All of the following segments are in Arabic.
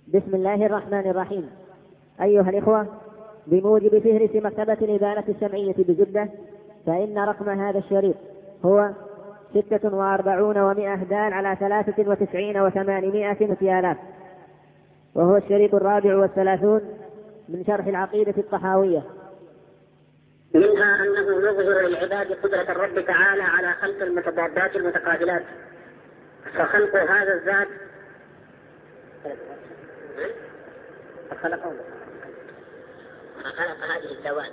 بسم الله الرحمن الرحيم. أيها الإخوة، بموجب فهرس مكتبة الإبانة السمعية بجدة، فإن رقم هذا الشريط هو 46 و100 دال على 93 و800 آلاف، وهو الشريط 34 من شرح العقيدة الطحاوية. منها أنه يظهر للعباد قدرة الرب تعالى على خلق المتضادات المتقابلات، فخلق هذا الذات فخلق هذه الذوات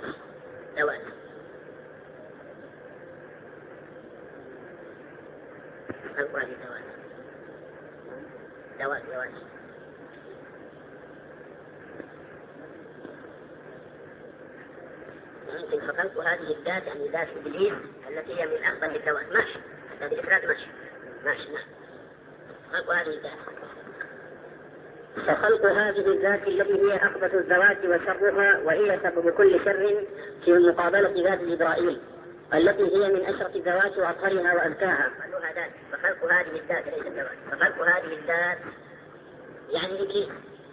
خلق هذه الذوات ممكن فخلق هذه الذات يعني ذات إبليس التي هي من أخبث الذوات. ماشي، هذا الإفراد ماشي نعم. خلق هذه الذات، فخلق هذه الذات التي هي أخبث الذوات وشرها، وهي سبب كل شر في مقابلة ذات جبرائيل التي هي من أشرف الذوات وأطهرها وأزكاها. فخلق هذه الذات ليس الذوات، فخلق هذه الذات يعني إبليس.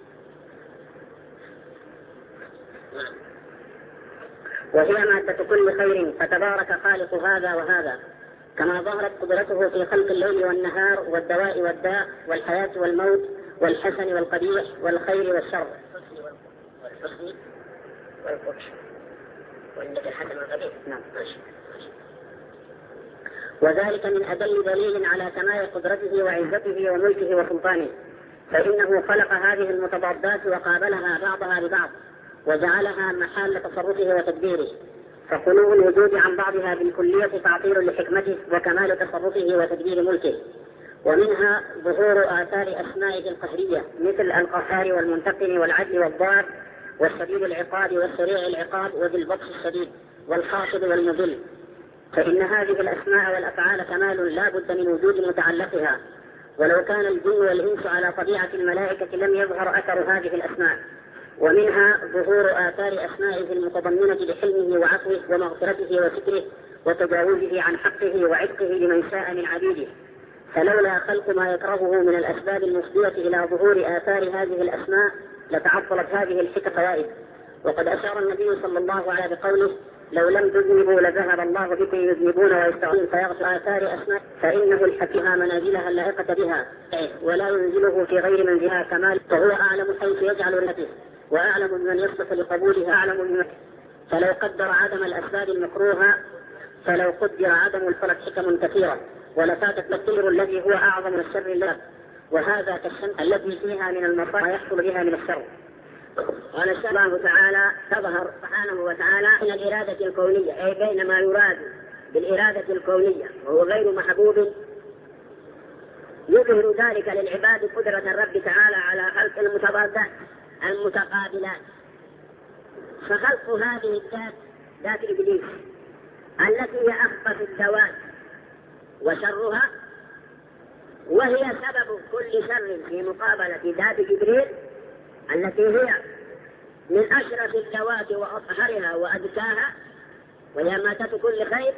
وهي مادة كل خير، فتبارك خالق هذا وهذا، كما ظهرت قدرته في خلق الليل والنهار والدواء والداء والحياة والموت والحسن والقبيح والخير والشر والحسن والقبح والحسن والقبيح. نعم. وذلك من أدل دليل على كمال قدرته وعزته وملكه وسلطانه، فإنه خلق هذه المتضادات وقابلها بعضها ببعض وجعلها محل تصرفه وتدبيره، فخلو الوجود عن بعضها بالكلية تعطيل لحكمته وكمال تصرفه وتدبير ملكه. ومنها ظهور آثار أسمائه القهرية مثل القهار والمنتقم والعدل والضار والشديد العقاب والسريع العقاب وذي البطش الشديد والخافض والمذل، فإن هذه الأسماء والأفعال كمال لا بد من وجود متعلقها، ولو كان الجن والإنس على طبيعة الملائكة لم يظهر أثر هذه الأسماء. ومنها ظهور آثار أسمائه المتضمنة لحلمه وعفوه ومغفرته وستره وتجاوزه عن حقه وعتقه لمن شاء من عبيده، فلولا خلق ما يكرهه من الأسباب المفضية إلى ظهور آثار هذه الأسماء لتعطلت هذه الحكم فوائد. وقد أشار النبي صلى الله عليه وسلم بقوله: لو لم تذنبوا لذهب الله بكم يذنبون ويستغفرون فيغفر آثار أسماء، فإنه الحكيم منازلها اللائقة بها ولا ينزله في غير منزلها كمال، فهو أعلم حيث يجعل رحمته وأعلم بمن يصلح لقبولها أعلم بمن. فلو قدر عدم الأسباب المكروهة فلو قدر عدم الفلك حكم كثيرة ولفاتت الطير الذي هو أعظم الشر الله، وهذا كالشمس التي فيها من المصائب يحصل بها من الشر. قال الله تعالى: تظهر سبحانه وتعالى من الإرادة الكونية، أي بين ما يراد بالإرادة الكونية وهو غير محبوب، يظهر ذلك للعباد قدرة الرب تعالى على خلق المتضادات المتقابلات. فخلق هذه الذات، ذات إبليس التي هي أخبث الذوات وشرها، وهي سبب كل شر في مقابلة ذات جبريل التي هي من أشرف الذوات وأطهرها وأزكاها، وهي مادة كل خير.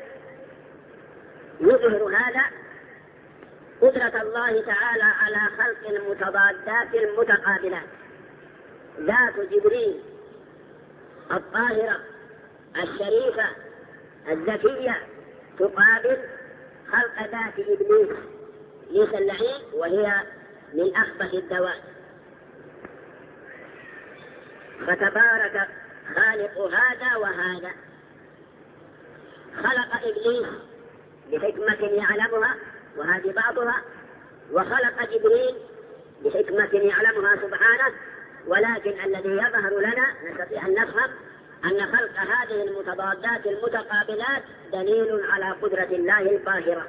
يظهر هذا قدرة الله تعالى على خلق المتضادات المتقابلات. ذات جبريل الطاهرة الشريفة الذكية تقابل خلق ذات إبليس اللعين، وهي من أخبث الذوات. فتبارك خالق هذا وهذا، خلق إبليس بحكمة يعلمها وهذه بعضها، وخلق جبريل بحكمة يعلمها سبحانه، ولكن الذي يظهر لنا نستطيع أن نفهم أن خلق هذه المتضادات المتقابلات دليل على قدرة الله القاهرة،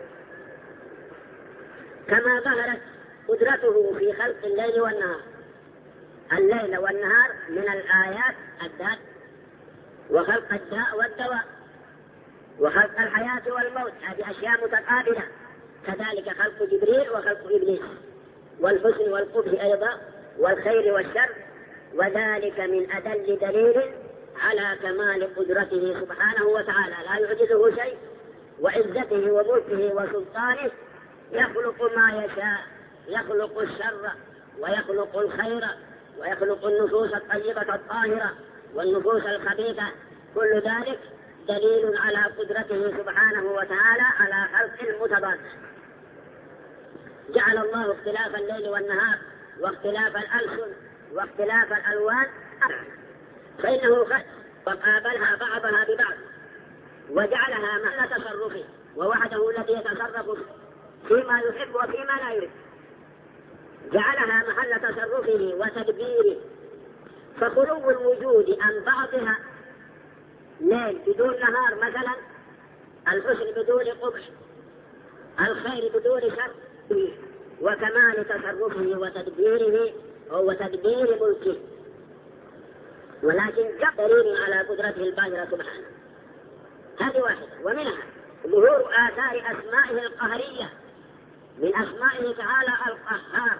كما ظهرت قدرته في خلق الليل والنهار. الليل والنهار من الآيات الدال، وخلق الداء والدواء وخلق الحياة والموت، هذه أشياء متقابلة. كذلك خلق جبريل وخلق إبليس، والحسن والقبح أيضا، والخير والشر، وذلك من أدل دليل على كمال قدرته سبحانه وتعالى، لا يعجزه شيء، وعزته وملكه وسلطانه. يخلق ما يشاء، يخلق الشر ويخلق الخير ويخلق النفوس الطيبة الطاهرة والنفوس الخبيثة، كل ذلك دليل على قدرته سبحانه وتعالى على خلق المتضاد. جعل الله اختلاف الليل والنهار واختلاف الألسن واختلاف الألوان فإنه خلق وقابلها بعضها ببعض وجعلها محل تصرفه، ووحده الذي يتصرف فيما يحب وفيما لا يحب، جعلها محل تصرفه وتدبيره. فخلو الوجود عن بعضها ليل بدون نهار مثلا، الحسن بدون قبح، الخير بدون شر، وكمال تصرفه وتدبيره وتدبير ملكه، ولكن دليل على قدرته الباهرة سبحانه. هذه واحدة. ومنها ظهور آثار أسمائه القهرية، من أسمائه تعالى القهار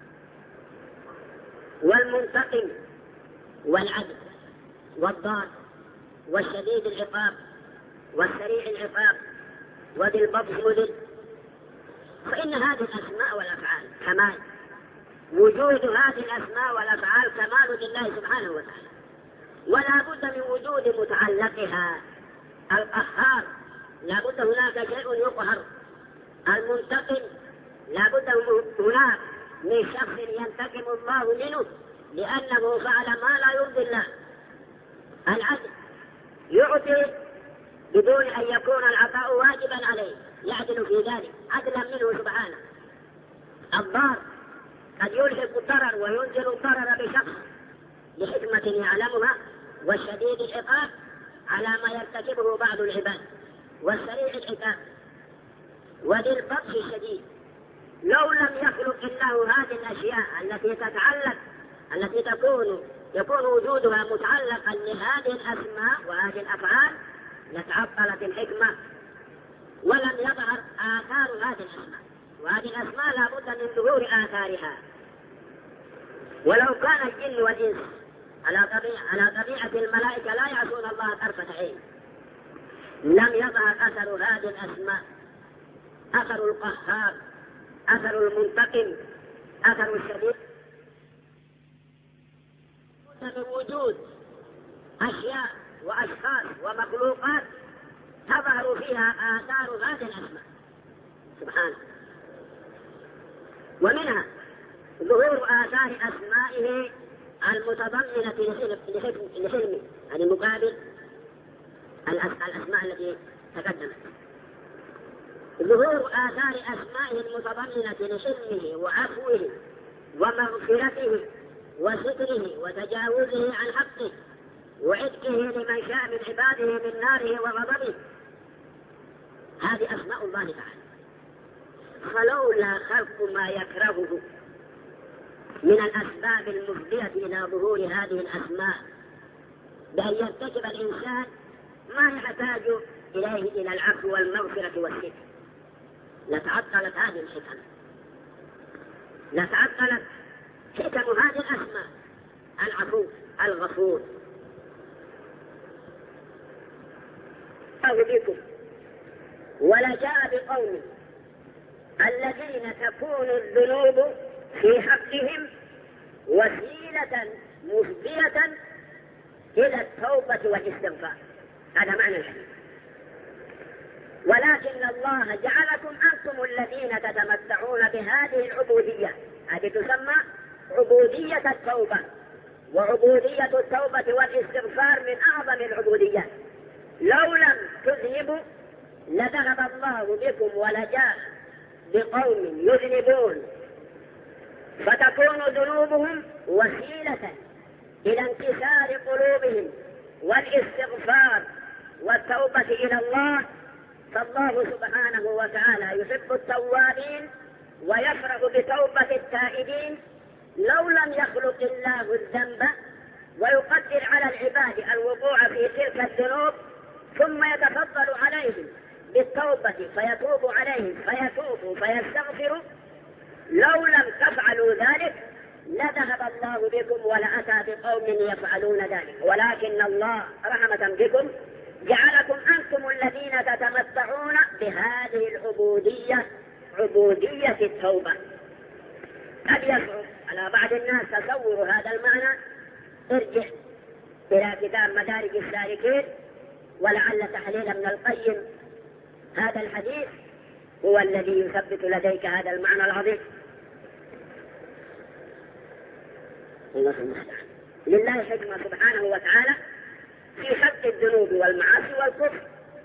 والمنتقم والعدل والضار والشديد العقاب والسريع العقاب وذي البطش مذل. فإن هذه الأسماء والأفعال كمال، وجود هذه الأسماء والأفعال كمال لله سبحانه وتعالى، ولا بد من وجود متعلقها. القهار لا بد هناك شيء يقهر، المنتقم لا بد هناك من شخص ينتقم الله منه لأنه فعل ما لا يرضي الله. العدل يعطي بدون أن يكون العطاء واجبا عليه، يعدل في ذلك عدلا منه سبحانه. الضار قد يلحق الضرر وينزل الضرر بشخص لحكمة يعلمها، والشديد العقاب على ما يرتكبه بعض العباد، والسريع العقاب وذي البطش الشديد. لو لم يخلق الله هذه الأشياء التي تتعلق التي يكون وجودها متعلقا لهذه الأسماء وهذه الأفعال لتعطلت الحكمة ولم يظهر آثار هذه الأسماء، وهذه الأسماء لا بد من ظهور آثارها. ولو كان الجن والإنس على طبيعة الملائكة لا يعصون الله طرفة عين لم يظهر أثر هذه الأسماء، أثر القهار، أثر المنتقم، أثر الشديد. من وجود أشياء وأشخاص ومخلوقات تظهر فيها آثار هذه الأسماء سبحانه. ومنها ظهور آثار أسمائه المتضمنة لحلمه، يعني مقابل الأسماء التي تقدمت. ظهور آثار أسمائه المتضمنة لحلمه وعفوه ومغفرته وستره وتجاوزه عن حقه وعتقه لمن شاء من عباده من ناره وغضبه. هذه أسماء الله تعالى. فلولا خلق ما يكرهه من الأسباب المفضية إلى ظهور هذه الأسماء بأن يرتكب الإنسان ما يحتاج إليه إلى العفو والمغفرة والستر لتعطلت هذه الحكم، لتعطلت حكم هذه الأسماء: العفو، الغفور. بكم ولجاء بقوم الذين تكون الذنوب في حقهم وسيلة مفضية إلى التوبة والاستغفار. هذا معنى الحديث. ولكن الله جعلكم أنتم الذين تتمتعون بهذه العبودية، هذه تسمى عبودية التوبة، وعبودية التوبة والاستغفار من أعظم العبوديات. لو لم تذهبوا لذهب الله بكم ولجاء بقوم يذنبون، فتكون ذنوبهم وسيلة إلى انكسار قلوبهم والاستغفار والتوبة إلى الله. فالله سبحانه وتعالى يحب التوابين ويفرح بتوبة التائبين. لو لم يخلق الله الذنب ويقدر على العباد الوقوع في تلك الذنوب ثم يتفضل عليهم بالتوبة فيتوب عليهم فيتوبوا فيستغفروا، لو لم تفعلوا ذلك لذهب الله بكم ولأتى بقوم يفعلون ذلك. ولكن الله رحمة بكم جعلكم أنتم الذين تتمتعون بهذه العبودية، عبودية التوبة. قد يصعب على بعض الناس تصور هذا المعنى ارجع إلى كتاب مدارج السالكين، ولعل تحليل ابن القيم هذا الحديث هو الذي يثبت لديك هذا المعنى العظيم. الله المستعان. لله حكمة سبحانه وتعالى في خلق الذنوب والمعاصي والكفر،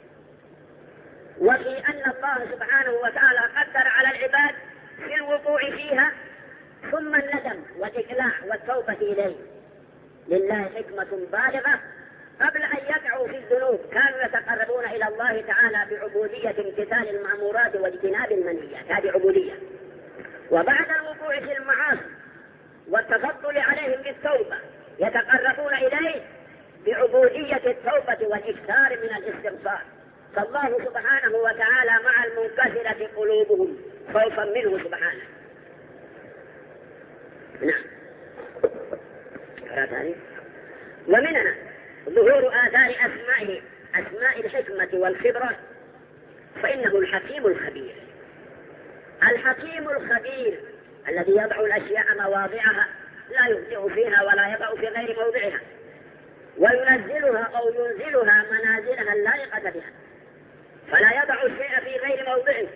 وفي أن الله سبحانه وتعالى قدر على العباد في الوقوع فيها ثم الندم والإقلاع والتوبة إليه. لله حكمة بالغة، قبل أن يقعوا في الذنوب كانوا يتقربون إلى الله تعالى بعبودية امتثال المأمورات واجتناب المنهيات، هذه عبودية. وبعد الوقوع في المعاصي والتفضل عليهم بالتوبة يتقربون إليه بعبودية التوبة والإكثار من الاستغفار. فالله سبحانه وتعالى مع المنكسرة قلوبهم خوفا منه سبحانه. نعم. ومنها ظهور آثار أسمائه، أسماء الحكمة والخبرة، فإنه الحكيم الخبير. الحكيم الخبير الذي يضع الأشياء مواضعها، لا يبدع فيها ولا يضع في غير موضعها، وينزلها أو ينزلها منازلها اللائقة بها، فلا يضع الشيء في غير موضعه،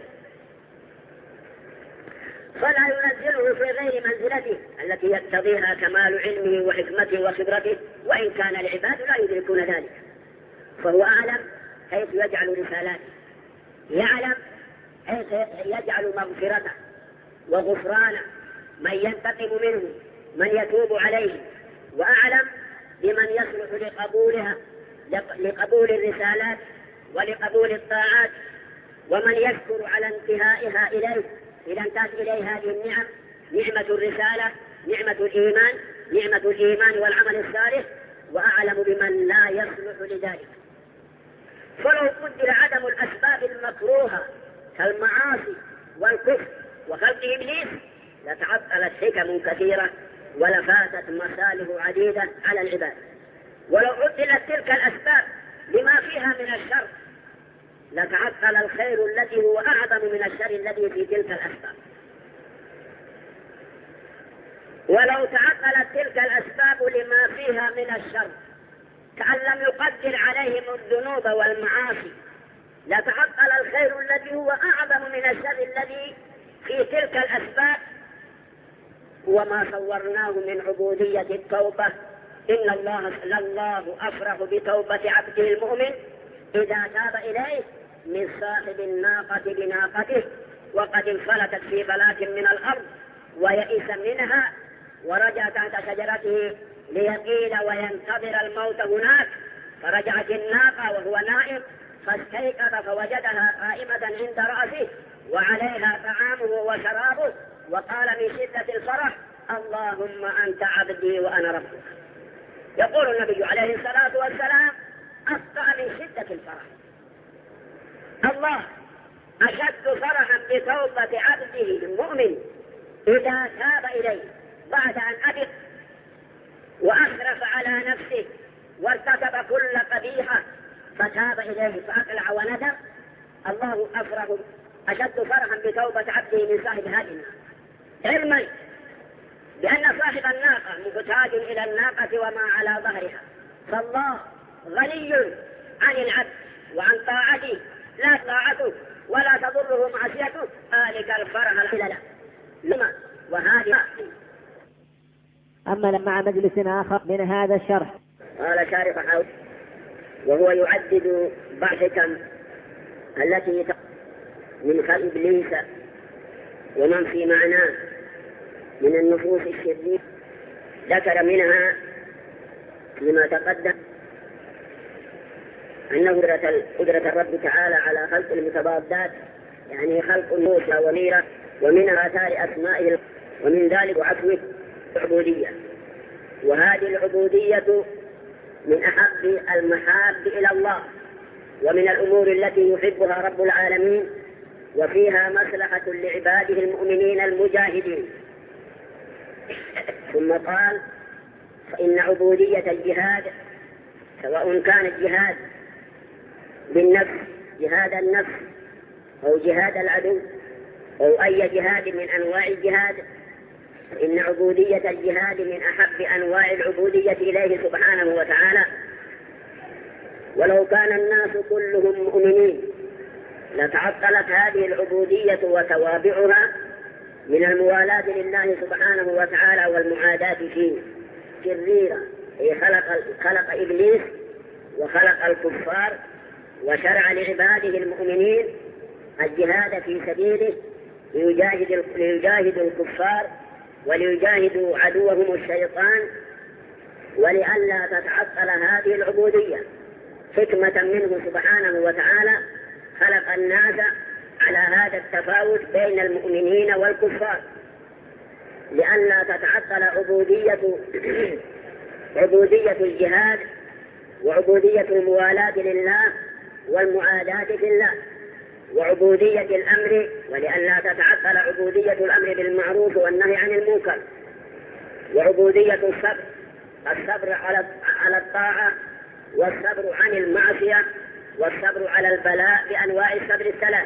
فلا ينزله في غير منزلته التي يقتضيها كمال علمه وحكمته وخبرته، وإن كان العباد لا يدركون ذلك. فهو أعلم حيث يجعل رسالاته، يعلم حيث يجعل مغفرته وغفرانه من ينتقم منه، من يتوب عليه، وأعلم بمن يصلح لقبولها، لقبول الرسالات ولقبول الطاعات، ومن يشكر على انتهائها إليه إذا انتهت إليه هذه النعم، نعمة الرسالة، نعمة الإيمان، نعمة الإيمان والعمل الصالح، وأعلم بمن لا يصلح لذلك. فلو قدر عدم الأسباب المكروهة كالمعاصي والكفر وخلق إبليس لتعطلت حكم كثيرة ولفاتت مصالح عديدة على العباد. ولو عطلت تلك الأسباب لما فيها من الشر لتعطل الخير الذي هو أعظم من الشر الذي في تلك الأسباب. ولو تعطلت تلك الأسباب لما فيها من الشر كأن لم يقدر عليهم الذنوب والمعاصي لتعطل الخير الذي هو أعظم من الشر الذي في تلك الأسباب. وما صورناه من عبودية التوبة إن الله أفرح بتوبة عبده المؤمن إذا تاب إليه من صاحب الناقة بناقته وقد انفلتت في فلاة من الأرض ويئس منها ورجع تحت شجرته ليقيل وينتظر الموت هناك، فرجعت الناقة وهو نائم فاستيقظ فوجدها قائمة عند رأسه وعليها طعامه وشرابه، وقال من شدة الفرح اللهم أنت عبدي وأنا ربك. يقول النبي عليه الصلاة والسلام أخطأ من شدة الفرح. الله أشد فرحا بتوبة عبده المؤمن إذا تاب إليه بعد أن أبق وأسرف على نفسه وارتكب كل قبيحة فتاب إليه فأقلع وندم. الله أشد فرحا بتوبة عبده من صاحب هذه الناقة، علما بأن صاحب الناقة محتاج إلى الناقة وما على ظهرها، فالله غني عن العبد وعن طاعته لا طاعته ولا تضره معصيته، ذلك الفرح له لما وهذه. أما مع مجلس آخر من هذا الشرح قال شارح حوت وهو يعدد بعض الحكم التي من خلق إبليس ومن في معناه من النفوس الشريرة، ذكر منها فيما تقدم أنه قدرة الرب تعالى على خلق المتضادات، يعني خلق موسى ونيرة، ومن آثار أسمائه، ومن ذلك عفوه العبودية. وهذه العبودية من أحب المحاب إلى الله ومن الأمور التي يحبها رب العالمين، وفيها مصلحة لعباده المؤمنين المجاهدين. ثم قال فإن عبودية الجهاد سواء كان الجهاد بالنفس جهاد النفس أو جهاد العدو أو أي جهاد من أنواع الجهاد إن عبودية الجهاد من أحب أنواع العبودية إليه سبحانه وتعالى. ولو كان الناس كلهم مؤمنين لتعطلت هذه العبودية وتوابعها من الموالاة لله سبحانه وتعالى والمعاداة فيه شريرة. خلق إبليس وخلق الكفار وشرع لعباده المؤمنين الجهاد في سبيله ليجاهدوا الكفار وليجاهدوا عدوهم الشيطان، ولئلا تتعطل هذه العبودية حكمة منه سبحانه وتعالى خلق الناس على هذا التفاوت بين المؤمنين والكفار، لئلا تتعطل عبودية الجهاد وعبودية الموالاة لله والمعاداة في الله، وعبودية الأمر، ولئلا تتعطل عبودية الأمر بالمعروف والنهي عن المنكر، وعبودية الصبر على الطاعة، والصبر عن المعصية، والصبر على البلاء بأنواع الصبر الثلاث،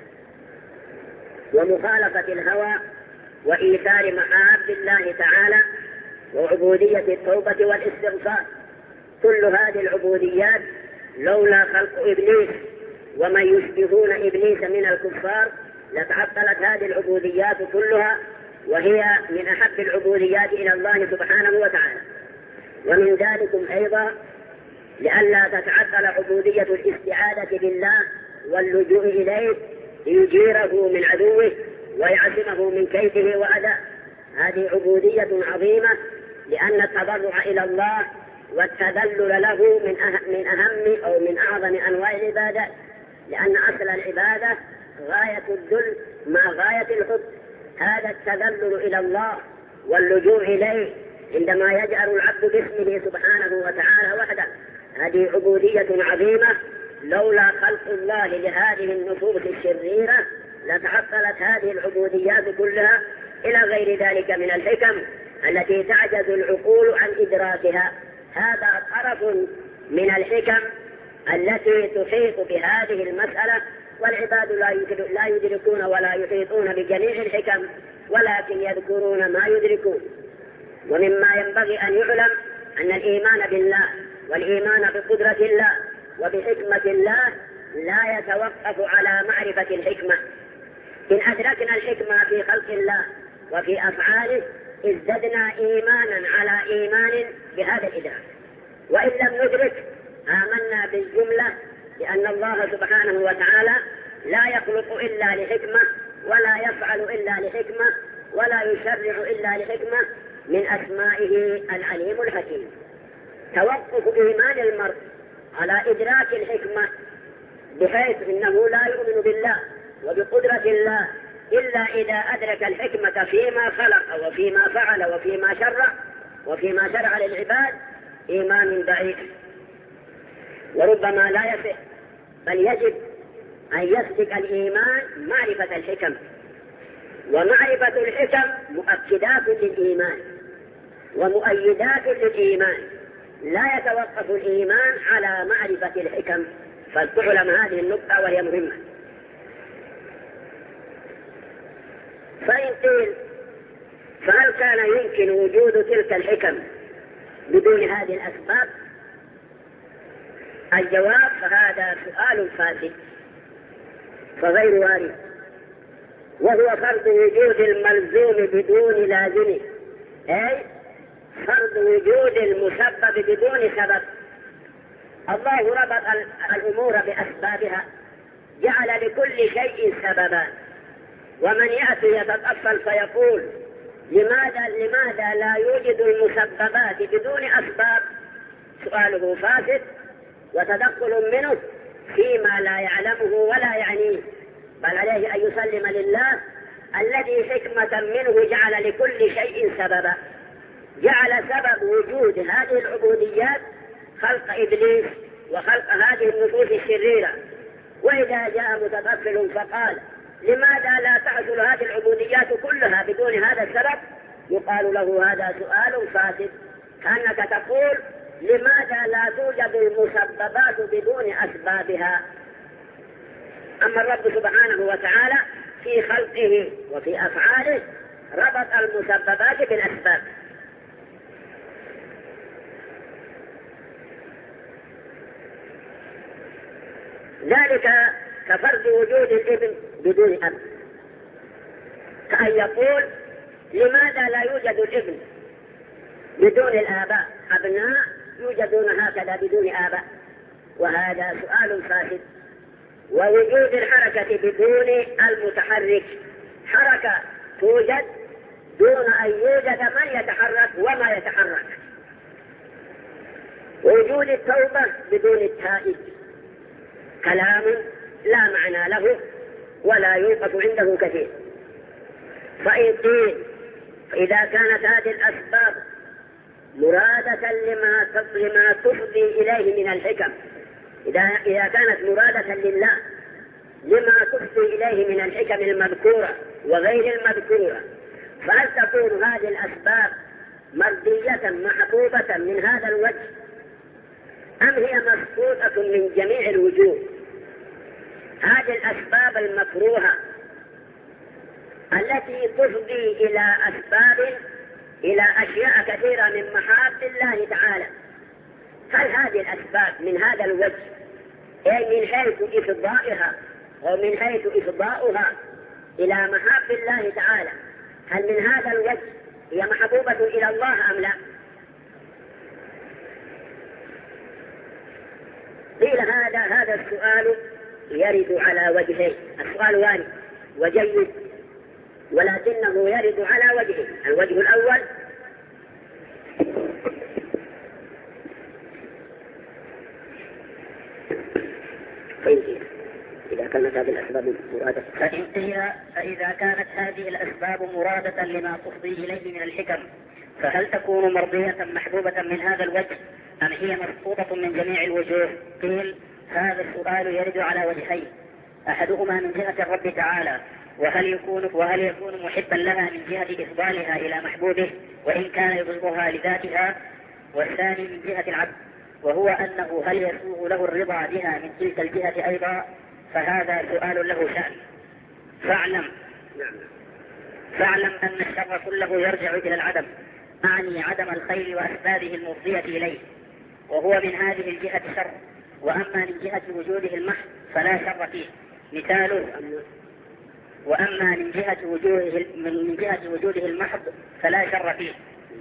ومخالفة الهوى، وإيثار محاب الله تعالى، وعبودية التوبة والاستغفار. كل هذه العبوديات لولا خلق إبليس ومن يشبهون إبليس من الكفار لتعطلت هذه العبوديات كلها، وهي من أحب العبوديات إلى الله سبحانه وتعالى. ومن ذلكم أيضا لئلا تتعطل عبودية الاستعاذة بالله واللجوء إليه ليجيره من عدوه ويعصمه من كيده وأذاه. هذه عبودية عظيمة، لأن التضرع إلى الله والتذلل له من أهم أو من أعظم أنواع العبادة، لأن أصل العبادة غاية الذل مع غاية الحب. هذا التذلل إلى الله واللجوء إليه عندما يجعل العبد باسمه سبحانه وتعالى وحده، هذه عبودية عظيمة. لولا خلق الله لهذه النفوس الشريرة لتعطلت هذه العبوديات كلها إلى غير ذلك من الحكم التي تعجز العقول عن إدراكها. هذا طرف من الحكم التي تحيط بهذه المسألة، والعباد لا يدركون ولا يحيطون بجميع الحكم، ولكن يذكرون ما يدركون. ومما ينبغي أن يعلم أن الإيمان بالله والإيمان بقدرة الله وبحكمة الله لا يتوقف على معرفة الحكمة. إن أدركنا الحكمة في خلق الله وفي أفعاله ازددنا إيمانا على إيمان بهذا الإدراك، وإن لم ندرك آمنا بالجملة لأن الله سبحانه وتعالى لا يخلق إلا لحكمة، ولا يفعل إلا لحكمة، ولا يشرع إلا لحكمة من أسمائه العليم الحكيم. توقف إيمان المرء على إدراك الحكمة بحيث إنه لا يؤمن بالله وبقدرة الله إلا إذا أدرك الحكمة فيما خلق وفيما فعل وفيما شرع وفيما شرع للعباد، إيمان ضعيف وربما لا يصح، بل يجب أن يسبق الإيمان معرفة الحكم، ومعرفة الحكم مؤكدات للإيمان ومؤيدات للإيمان. لا يتوقف الإيمان على معرفة الحكم، فلتعلم هذه النقطة وهي مهمة. فإن قيل فهل كان يمكن وجود تلك الحكم بدون هذه الأسباب؟ الجواب فهذا سؤال فاسد فغير وارد، وهو فرض وجود الملزوم بدون لازمه، أي فرض وجود المسبب بدون سبب. الله ربط الأمور بأسبابها، جعل لكل شيء سببا. ومن يأتي يتطفل فيقول لماذا لا يوجد المسببات بدون أسباب، سؤاله فاسد وتدخل منه فيما لا يعلمه ولا يعنيه، بل عليه أن يسلم لله الذي حكمة منه جعل لكل شيء سببا. جعل سبب وجود هذه العبوديات خلق إبليس وخلق هذه النفوس الشريرة. وإذا جاء متطفل فقال لماذا لا تحصل هذه العبوديات كلها بدون هذا السبب، يقال له هذا سؤال فاسد، كأنك تقول لماذا لا توجد المسببات بدون أسبابها. أما الرب سبحانه وتعالى في خلقه وفي أفعاله ربط المسببات بالأسباب. ذلك كفرض وجود الابن بدون أب، كأن يقول لماذا لا يوجد الابن بدون الآباء؟ أبناء يوجدون هكذا بدون آباء، وهذا سؤال فاسد. ووجود الحركة بدون المتحرك، حركة توجد دون أن يوجد من يتحرك وما يتحرك. ووجود التوبة بدون التائب، كلام لا معنى له ولا يوقف عنده كثير. فإن قيل فإذا كانت هذه الأسباب مرادة لما تفضي إليه من الحكم، إذا كانت مرادة لله لما تفضي إليه من الحكم المذكورة وغير المذكورة، فهل تكون هذه الأسباب مرضية محبوبة من هذا الوجه، أم هي مسقوطة من جميع الوجوه؟ هذه الأسباب المكروهة التي تفضي إلى أشياء كثيرة من محاب الله تعالى، هل هذه الأسباب من هذا الوجه، أي من حيث إفضائها أو من حيث إفضاؤها إلى محاب الله تعالى، هل من هذا الوجه هي محبوبة إلى الله أم لا؟ قيل هذا السؤال يرد على وجهين. السؤال وارد وجيد، ولكنه يرد على وجهين. الوجه الأول إذا كانت هذه الأسباب مرادة، فإذا كانت هذه الأسباب مرادة لما تفضي إليه من الحكم، فهل تكون مرضية محبوبة من هذا الوجه، أم هي مسقوطة من جميع الوجوه؟ قيل هذا السؤال يرد على وجهين، أحدهما من جهة الرب تعالى، وهل يكون محبا لها من جهة إفضالها إلى محبوبه وإن كان يبغضها لذاتها، والثاني من جهة العبد، وهو أنه هل يسوغ له الرضا بها من تلك الجهة أيضا، فهذا سؤال له شأن. فاعلم أن الشر كله يرجع إلى العدم، أعني عدم الخير وأسبابه المفضية إليه، وهو من هذه الجهة شر. وأما من جهة وجوده المحض فلا شر فيه، مثاله وأما من جهة وجوده المحض فلا شر فيه،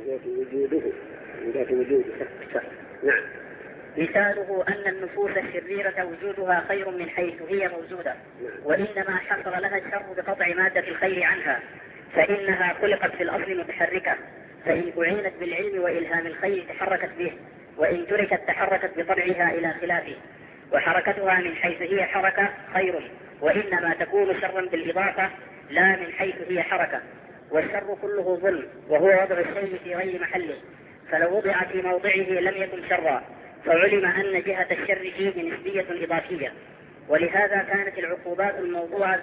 من جهة وجوده شر. نعم. مثاله أن النفوس الشريرة وجودها خير من حيث هي موجودة، وإنما حصل لها الشر بقطع مادة الخير عنها، فإنها خلقت في الأصل متحركة، فإن أعينت بالعلم وإلهام الخير تحركت به، وإن تركت تحركت بطبعها إلى خلافه، وحركتها من حيث هي حركة خير، وإنما تكون شرا بالإضافة لا من حيث هي حركة. والشر كله ظلم، وهو وضع الشيء في غير محله، فلو وضع في موضعه لم يكن شرا، فعلم أن جهة الشر فيه نسبية إضافية، ولهذا كانت العقوبات الموضوعة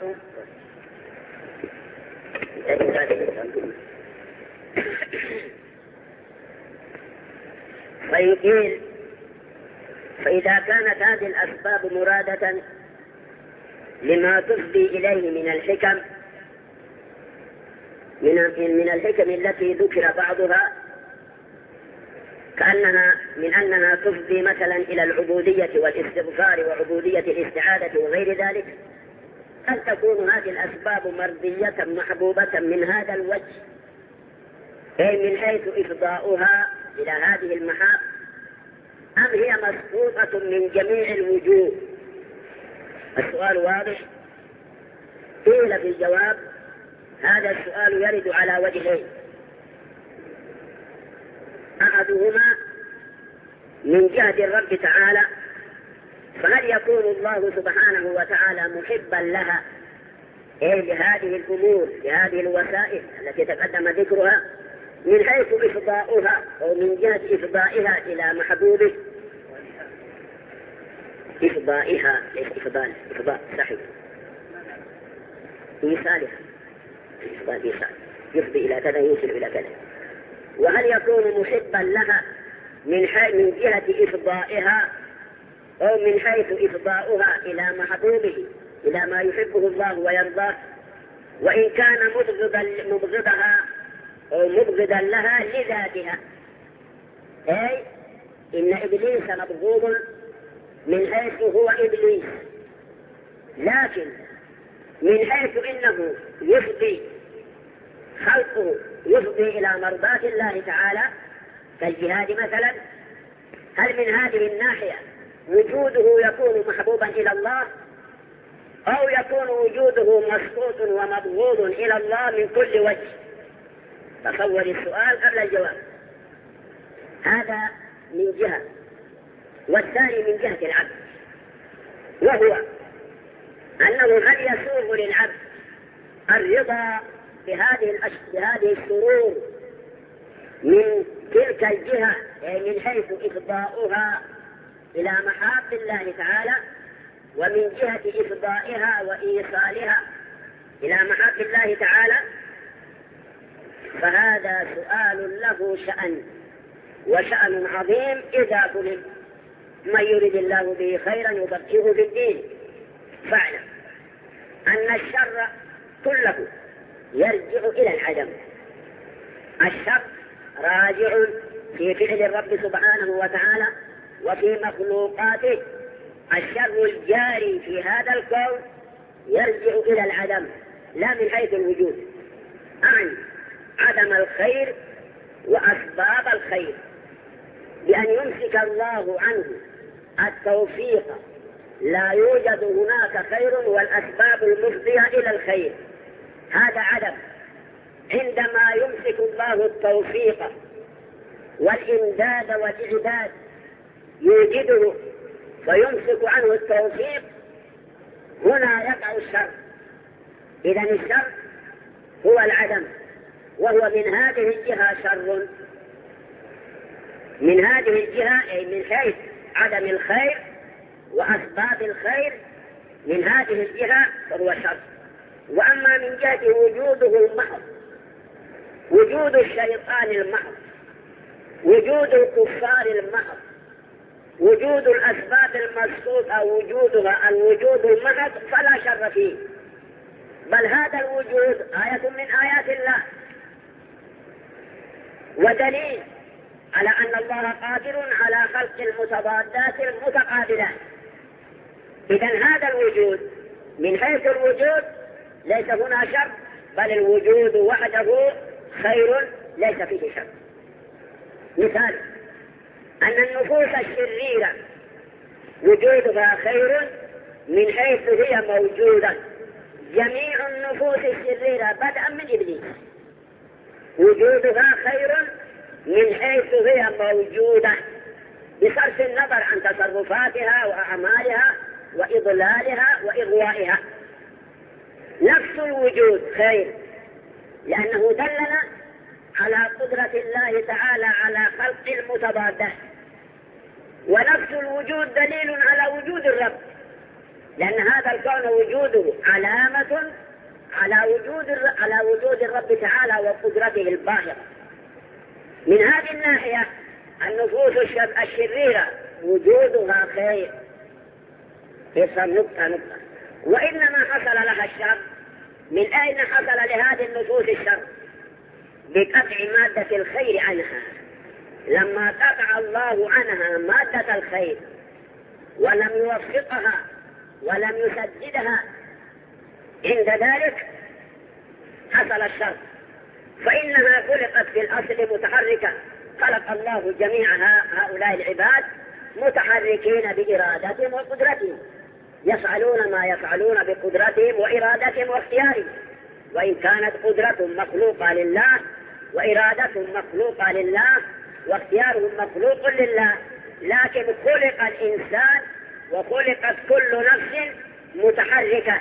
فيقول فإذا كانت هذه الأسباب مرادة لما تفضي إليه من الحكم، من الحكم التي ذكر بعضها، كأنها من أنها تفضي مثلا إلى العبودية والاستغفار وعبودية الاستعادة وغير ذلك، هل تكون هذه الأسباب مرضية محبوبة من هذا الوجه، أي من حيث إفضاؤها إلى هذه المحاب، أم هي مسقوطة من جميع الوجوه؟ السؤال واضح. قيل في الجواب هذا السؤال يرد على وجهين، أحدهما من جهة الرب تعالى، فهل يكون الله سبحانه وتعالى محبا لها، أي لهذه الأمور لهذه الوسائل التي تقدم ذكرها، من حيث إفضاؤها أو من جهة إفضائها إلى محبوبه؟ إفضائها ليس إفضاء صحيح، إيصالها، يفضي إلى كذا يوصل إلى كذا. وهل يكون محبا لها من جهة إفضائها أو من حيث إفضاؤها إلى محبوبه إلى ما يحبه الله ويرضاه؟ وإن كان مبغضها أو مبغضا لها لذاتها، أي إن إبليس مبغوض من حيث هو إبليس، لكن من حيث إنه يفضي خلقه يفضي إلى مرضاة الله تعالى كالجهاد مثلا، هل من هذه الناحية وجوده يكون محبوبا إلى الله، أو يكون وجوده مسقوط ومبغوض إلى الله من كل وجه؟ تصور السؤال قبل الجواب. هذا من جهة، والثاني من جهة العبد، وهو أنه هل يسوغ للعبد الرضا بهذه السرور من تلك الجهة، من حيث إفضاؤها إلى محاب الله تعالى، ومن جهة إفضائها وإيصالها إلى محاب الله تعالى؟ فهذا سؤال له شأن وشأن عظيم إذا طلب. من يريد الله به خيرا يفقهه في الدين. فاعلم أن الشر كله يرجع إلى العدم. الشر راجع في فعل الرب سبحانه وتعالى وفي مخلوقاته. الشر الجاري في هذا الكون يرجع إلى العدم لا من حيث الوجود، عن عدم الخير وأسباب الخير، بأن يمسك الله عنه التوفيق، لا يوجد هناك خير والأسباب المفضية إلى الخير، هذا عدم. عندما يمسك الله التوفيق والإمداد والإعداد يوجده ويمسك عنه التوفيق، هنا يقع الشر. إذن الشر هو العدم، وهو من هذه الجهة شر. من هذه الجهة أي من حيث عدم الخير وأسباب الخير، من هذه الجهة فهو شر. وأما من جهة وجوده المحض، وجود الشيطان المحض، وجود الكفار المحض، وجود الأسباب المسقوطة وجودها الوجود المحض، فلا شر فيه، بل هذا الوجود آية من آيات الله ودليل على أن الله قادر على خلق المتضادات المتقابلات. إذن هذا الوجود من حيث الوجود ليس هنا شر، بل الوجود وحده خير ليس فيه شر. مثال أن النفوس الشريرة وجودها خير من حيث هي موجودة. جميع النفوس الشريرة بدءا من إبليس وجودها خير من حيث هي موجودة، بصرف النظر عن تصرفاتها وأعمالها وإضلالها وإغوائها. نفس الوجود خير، لأنه دلنا على قدرة الله تعالى على خلق المتضادات. ونفس الوجود دليل على وجود الرب، لأن هذا الكون وجوده علامة على وجود الرب تعالى وقدرته الباهرة. من هذه الناحية النفوس الشريرة وجودها خير. يفهم نقطة. وإنما حصل لها الشر، من أين حصل لهذه النفوس الشر؟ بقطع مادة الخير عنها. لما قطع الله عنها مادة الخير ولم يوفقها ولم يسددها، عند ذلك حصل الشر. فإنها خلقت في الأصل متحركة، خلق الله جميع هؤلاء العباد متحركين بإرادتهم وقدرتهم، يفعلون ما يفعلون بقدرتهم وإرادتهم واختيارهم. وإن كانت قدرتهم مخلوقة لله وإرادتهم مخلوقة لله واختيارهم مخلوق لله، لكن خلق الإنسان وخلقت كل نفس متحركة.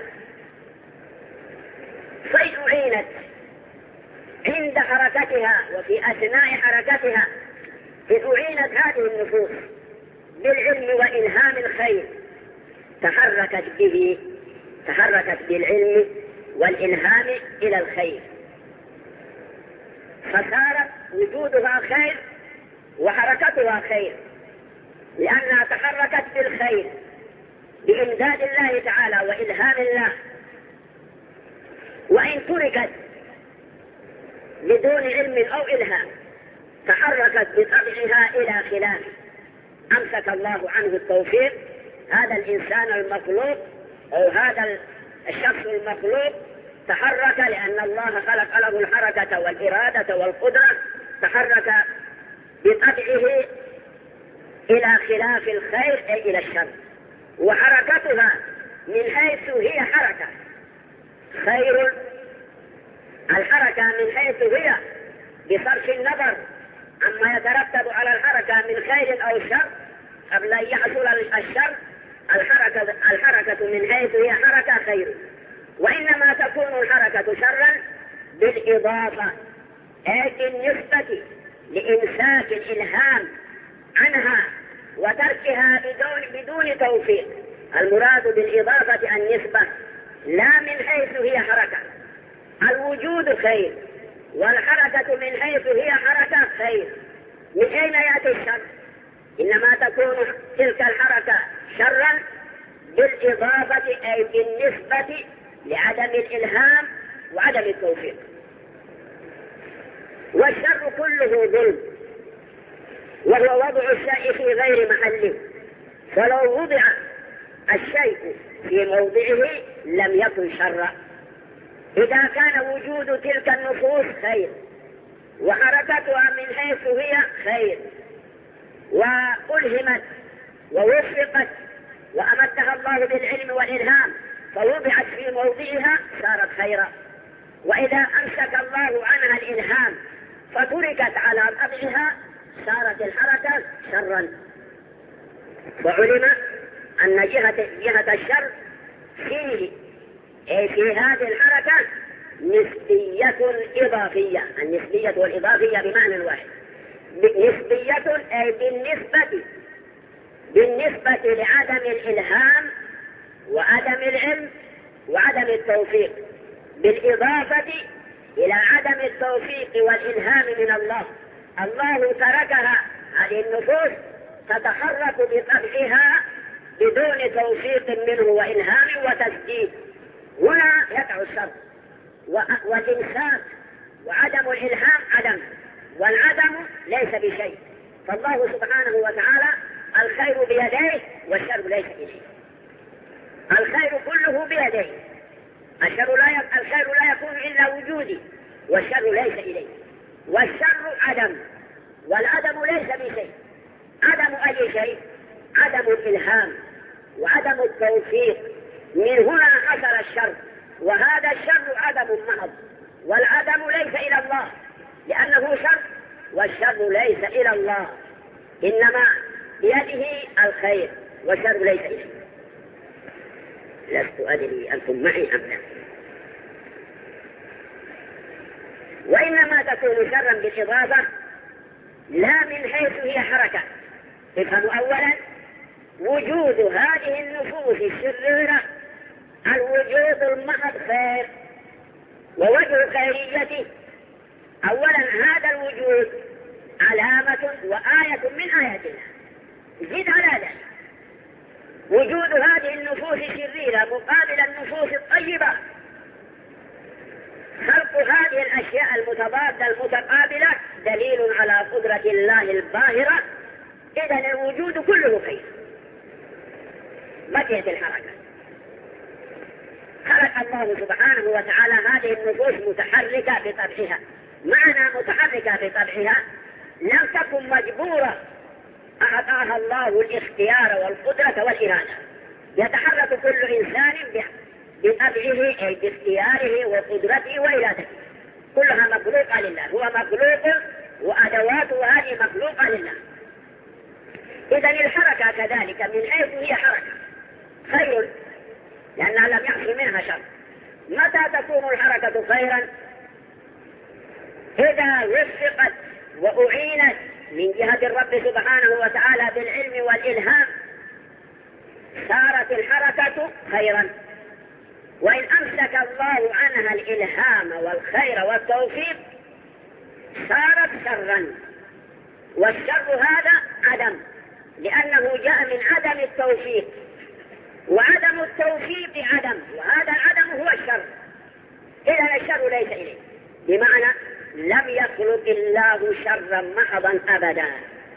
فإن أعينت عند حركتها وفي أثناء حركتها، إن أعينت هذه النفوس بالعلم وإلهام الخير تحركت بالعلم والإلهام إلى الخير، فصارت وجودها خير وحركتها خير، لأنها تحركت بالخير بإمداد الله تعالى وإلهام الله. وإن تركت بدون علم أو إلهام تحركت بطبعها إلى خلاف أمسك الله عنه التوفيق، هذا الإنسان المخلوق أو هذا الشخص المخلوق تحرك لأن الله خلق له الحركة والإرادة والقدرة، تحرك بطبعه إلى خلاف الخير أي إلى الشر، وحركتها من حيث هي حركة خير، الحركة من حيث هي بصرف النظر عما يترتب على الحركة من خير أو شر قبل أن يحصل الشر، الحركة من حيث هي حركة خير، وإنما تكون الحركة شرا بالإضافة أي بالنسبة لإمساك الإلهام عنها وتركها بدون توفيق. المراد بالإضافة النسبة لا من حيث هي حركة، الوجود خير والحركة من حيث هي حركة خير، من أين يأتي الشر؟ إنما تكون تلك الحركة شرا بالإضافة أي بالنسبة لعدم الإلهام وعدم التوفيق. والشر كله ظلم، وهو وضع الشيء في غير محله، فلو وضع الشيء في موضعه لم يكن شرا. إذا كان وجود تلك النفوس خير وحركتها من حيث هي خير وألهمت ووفقت وأمدها الله بالعلم والإلهام فوضعت في موضعها صارت خيرا، وإذا أمسك الله عنها الإلهام فتركت على طبعها صارت الحركة شرا. وعلم أن جهة الشر فيه أي في هذه الحركة نسبية إضافية، النسبية والإضافية بمعنى واحد، نسبية أي بالنسبة لعدم الإلهام وعدم العلم وعدم التوفيق، بالإضافة إلى عدم التوفيق والإلهام من الله. الله تركها هذه النفوس تتحرك بطبعها بدون توفيق منه وإلهام وتسديد، هنا يقع الشر والإمساك وعدم الإلهام عدم، والعدم ليس بشيء، فالله سبحانه وتعالى الخير بيديه والشر ليس إليه، الخير كله بيديه، الخير لا يكون إلا وجودي والشر ليس إليه، والشر عدم والعدم ليس بشيء. عدم أي شيء؟ عدم الإلهام وعدم التوفيق، من هنا حصل الشر، وهذا الشر عدم محض، والعدم ليس إلى الله لأنه شر، والشر ليس إلى الله، إنما بيده الخير والشر ليس إليه. لست أدري أنتم معي أم لا. وإنما تكون شرا بالإضافة لا من حيث هي حركة. افهموا أولا وجود هذه النفوس الشريرة الوجود المحض خير، ووجه خيريته أولا هذا الوجود علامة وآية من آيات الله. زد على ذلك وجود هذه النفوس الشريرة مقابل النفوس الطيبة، خلق هذه الأشياء المتضادة المتقابلة دليل على قدرة الله الباهرة. إذن الوجود كله خير. بقيت الحركة، خلق الله سبحانه وتعالى هذه النفوس متحركة بطبعها. معنى متحركة بطبعها لم تكن مجبورة، أعطاها الله الاختيار والقدرة والإرادة، يتحرك كل إنسان بطبعه أي باختياره وقدرته وإرادته، كلها مخلوقة لله، هو مخلوق وأدواته هذه مخلوقة لله. إذن الحركة كذلك من حيث هي حركة خير لأنها لم يحصل منها شر. متى تكون الحركة خيرا؟ إذا وفقت وأعينت من جهة الرب سبحانه وتعالى بالعلم والإلهام صارت الحركة خيرا، وإن أمسك الله عنها الإلهام والخير والتوفيق صارت شرا. والشر هذا عدم، لأنه جاء من عدم التوفيق، وعدم التوفيق عدم، وهذا العدم هو الشر. إذا الشر ليس إليه، بمعنى لم يخلق الله شرا محضا أبدا،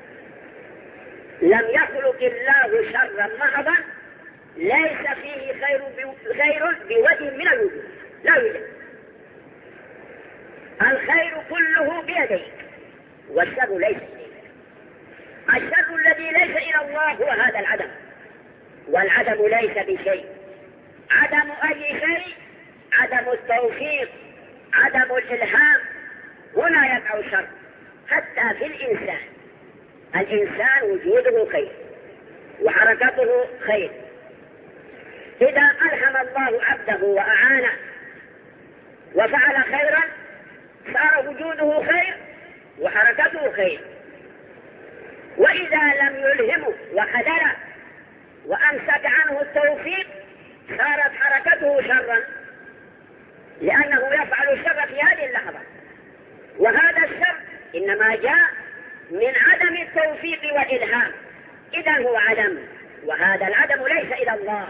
لم يخلق الله شرا محضا ليس فيه خير بوجه من الوجود، لا يوجد. الخير كله بيديك والشر ليس إليك. الشر الذي ليس إلى الله هو هذا العدم، والعدم ليس بشيء. عدم أي شيء عدم التوفيق، عدم الإلهام، هنا يقع الشر. حتى في الإنسان، الإنسان وجوده خير وحركته خير، إذا ألهم الله عبده وأعانه وفعل خيرا صار وجوده خير وحركته خير، وإذا لم يلهمه وخذله وأمسك عنه التوفيق صارت حركته شرا، لأنه يفعل الشر في هذه اللحظة. وهذا الشر إنما جاء من عدم التوفيق والإلهام، إذا هو عدم، وهذا العدم ليس إلى الله.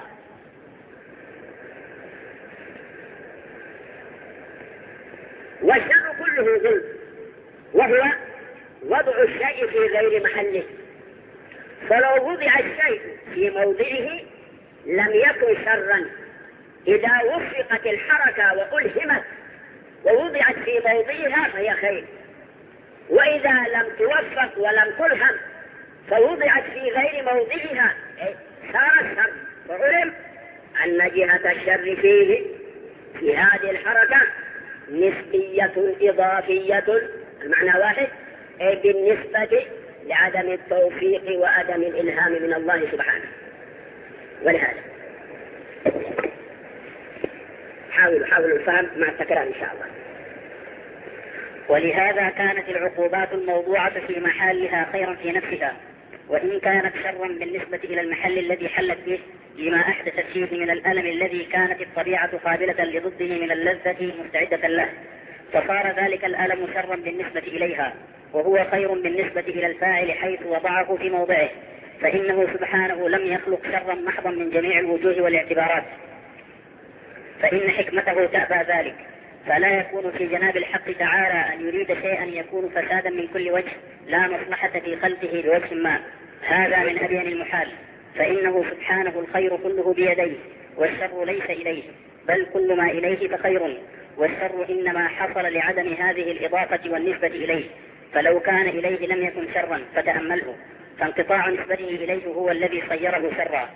والشر كله ظلم، وهو وضع الشيء في غير محله. فلو وضع الشيء في موضعه لم يكن شرا، إذا وفقت الحركة وألهمت ووضعت في موضعها فهي خير، وإذا لم توفق ولم تلهم فوضعت في غير موضعها صار شر. وعلم أن جهة الشر فيه في هذه الحركة نسبية إضافية، المعنى واحد، بالنسبة لعدم التوفيق وعدم الإلهام من الله سبحانه. ولهذا حاولوا الفهم مع التكرار إن شاء الله. ولهذا كانت العقوبات الموضوعة في محلها خيرا في نفسها، وإن كانت شرا بالنسبة إلى المحل الذي حلت به، لما أحدثت فيه من الألم الذي كانت الطبيعة قابلة لضده من اللذة مستعدة له، فصار ذلك الألم شرا بالنسبة إليها، وهو خير بالنسبة إلى الفاعل حيث وضعه في موضعه، فإنه سبحانه لم يخلق شرا محضا من جميع الوجوه والاعتبارات، فإن حكمته تأبى ذلك، فلا يكون في جناب الحق تعالى أن يريد شيئا يكون فسادا من كل وجه لا مصلحة في خلقه بوجه ما، هذا من أبين المحال، فإنه سبحانه الخير كله بيديه والشر ليس إليه، بل كل ما إليه فخير، والشر إنما حصل لعدم هذه الإضافة والنسبة إليه، فلو كان إليه لم يكن شرا فتأمله، فانقطاع نسبته إليه هو الذي صيره شرا.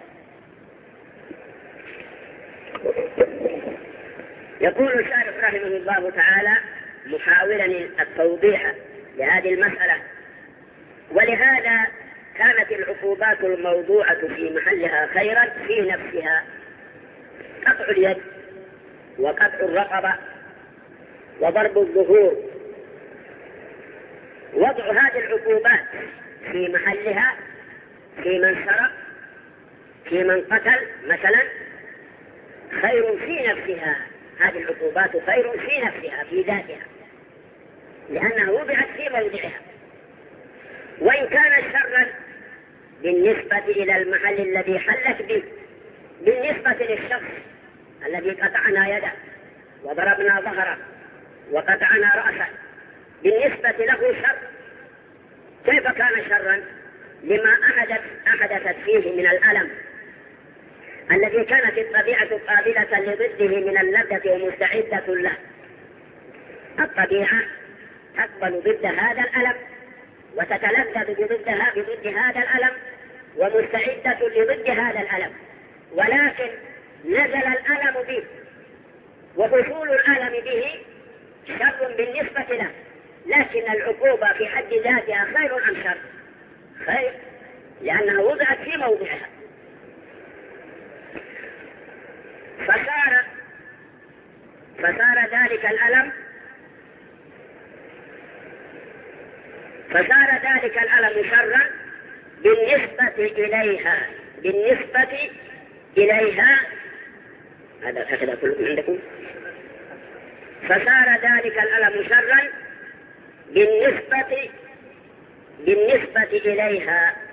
يقول الشارح رحمه الله تعالى محاولا التوضيح لهذه المسألة: ولهذا كانت العقوبات الموضوعة في محلها خيرا في نفسها، قطع اليد وقطع الرقبة وضرب الظهور، وضع هذه العقوبات في محلها في من سرق، في من قتل مثلا، خير في نفسها. هذه العقوبات خير في نفسها في ذاتها، لأنها وضعت في موضعها. وإن كان شرا بالنسبة إلى المحل الذي حلت به، بالنسبة للشخص الذي قطعنا يده وضربنا ظهره وقطعنا رأسه، بالنسبة له شر. كيف كان شرا؟ لما أحدثت فيه من الألم الذي كانت الطبيعة قابلة لضده من اللذة ومستعدة له. الطبيعة تقبل ضد هذا الألم وتتلذذ بضد هذا الألم ومستعدة لضد هذا الألم، ولكن نزل الألم به وحصول الألم به شر بالنسبة له، لكن العقوبة في حد ذاتها خير أم شر؟ خير، لأنها وضعت في موضعها. فصار ذلك الألم شرا بالنسبة إليها. هذا هكذا كلكم عندكم. فصار ذلك الألم شرا بالنسبة إليها